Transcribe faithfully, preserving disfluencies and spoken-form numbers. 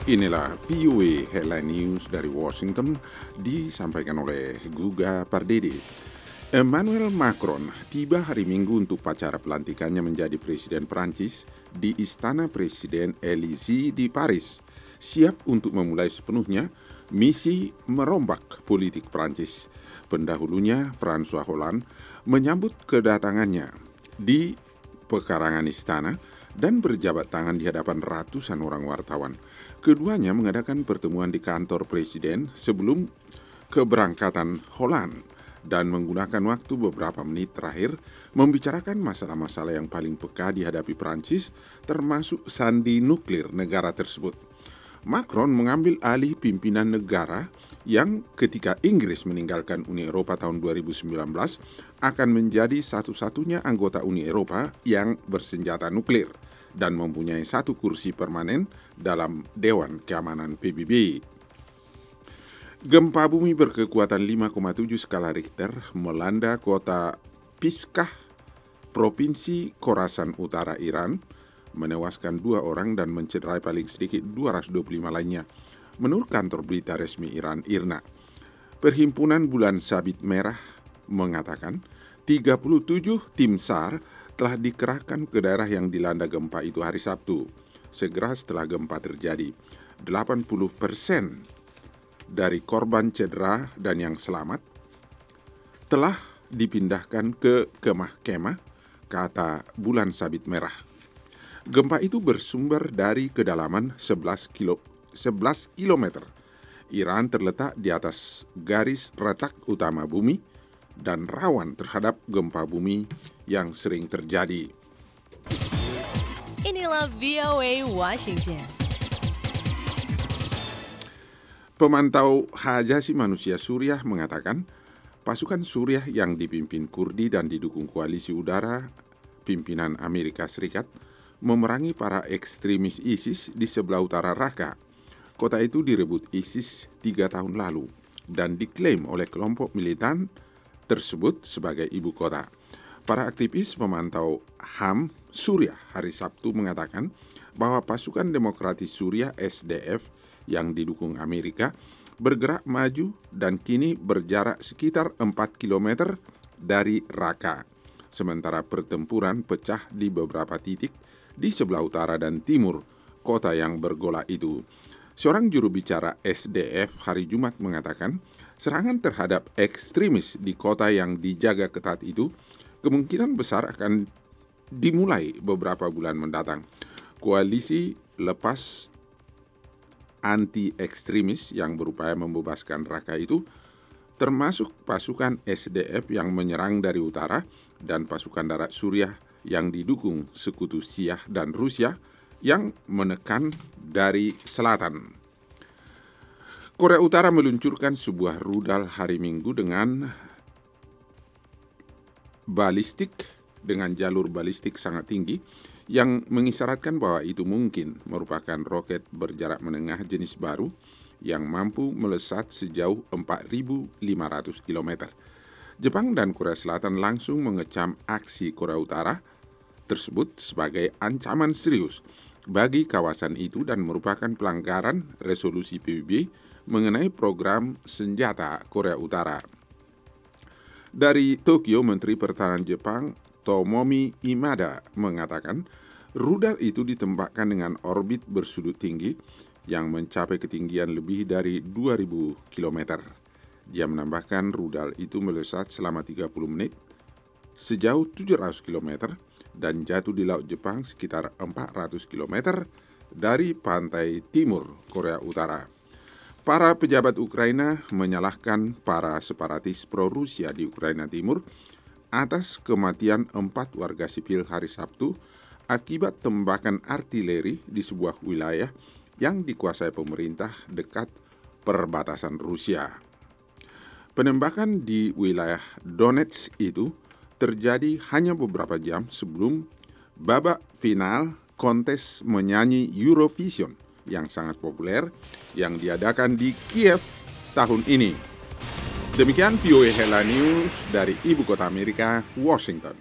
Inilah V O A Headline News dari Washington, disampaikan oleh Guga Pardede. Emmanuel Macron tiba hari Minggu untuk upacara pelantikannya menjadi Presiden Prancis di Istana Presiden Élysée di Paris, siap untuk memulai sepenuhnya misi merombak politik Prancis. Pendahulunya, François Hollande, menyambut kedatangannya di pekarangan istana dan berjabat tangan di hadapan ratusan orang wartawan. Keduanya mengadakan pertemuan di kantor presiden sebelum keberangkatan Hollande dan menggunakan waktu beberapa menit terakhir membicarakan masalah-masalah yang paling peka dihadapi Prancis, termasuk sandi nuklir negara tersebut. Macron mengambil alih pimpinan negara yang ketika Inggris meninggalkan Uni Eropa tahun dua ribu sembilan belas akan menjadi satu-satunya anggota Uni Eropa yang bersenjata nuklir dan mempunyai satu kursi permanen dalam Dewan Keamanan P B B. Gempa bumi berkekuatan lima koma tujuh skala Richter melanda kota Piskah, Provinsi Khorasan Utara Iran, menewaskan dua orang dan mencederai paling sedikit dua ratus dua puluh lima lainnya, menurut kantor berita resmi Iran I R N A. Perhimpunan Bulan Sabit Merah mengatakan tiga puluh tujuh tim SAR telah dikerahkan ke daerah yang dilanda gempa itu hari Sabtu. Segera setelah gempa terjadi, delapan puluh persen dari korban cedera dan yang selamat telah dipindahkan ke kemah-kemah, kata Bulan Sabit Merah. Gempa itu bersumber dari kedalaman sebelas kilometer. Iran terletak di atas garis retak utama bumi dan rawan terhadap gempa bumi yang sering terjadi. Inilah V O A Washington. Pemantau hak asasi manusia Suriah mengatakan pasukan Suriah yang dipimpin Kurdi dan didukung koalisi udara pimpinan Amerika Serikat memerangi para ekstremis ISIS di sebelah utara Raqqa. Kota itu direbut ISIS tiga tahun lalu dan diklaim oleh kelompok militan tersebut sebagai ibu kota. Para aktivis pemantau H A M Suriah hari Sabtu mengatakan bahwa pasukan demokratis Suriah S D F yang didukung Amerika bergerak maju dan kini berjarak sekitar empat kilometer dari Raqqa. Sementara pertempuran pecah di beberapa titik di sebelah utara dan timur kota yang bergolak itu. Seorang juru bicara S D F hari Jumat mengatakan serangan terhadap ekstremis di kota yang dijaga ketat itu kemungkinan besar akan dimulai beberapa bulan mendatang. Koalisi lepas anti-ekstremis yang berupaya membebaskan Raqqa itu termasuk pasukan S D F yang menyerang dari utara dan pasukan darat Suriah yang didukung sekutu Syiah dan Rusia yang menekan dari selatan. Korea Utara meluncurkan sebuah rudal hari Minggu dengan balistik dengan jalur balistik sangat tinggi yang mengisyaratkan bahwa itu mungkin merupakan roket berjarak menengah jenis baru yang mampu melesat sejauh empat ribu lima ratus kilometer. Jepang dan Korea Selatan langsung mengecam aksi Korea Utara tersebut sebagai ancaman serius bagi kawasan itu dan merupakan pelanggaran resolusi P B B mengenai program senjata Korea Utara. Dari Tokyo, Menteri Pertahanan Jepang Tomomi Imada mengatakan rudal itu ditembakkan dengan orbit bersudut tinggi yang mencapai ketinggian lebih dari dua ribu kilometer. Dia menambahkan rudal itu melesat selama tiga puluh menit sejauh tujuh ratus kilometer dan jatuh di Laut Jepang sekitar empat ratus kilometer dari pantai timur Korea Utara. Para pejabat Ukraina menyalahkan para separatis pro-Rusia di Ukraina Timur atas kematian empat warga sipil hari Sabtu akibat tembakan artileri di sebuah wilayah yang dikuasai pemerintah dekat perbatasan Rusia. Penembakan di wilayah Donetsk itu terjadi hanya beberapa jam sebelum babak final kontes menyanyi Eurovision yang sangat populer yang diadakan di Kiev tahun ini. Demikian V O A Headline News dari Ibu Kota Amerika, Washington.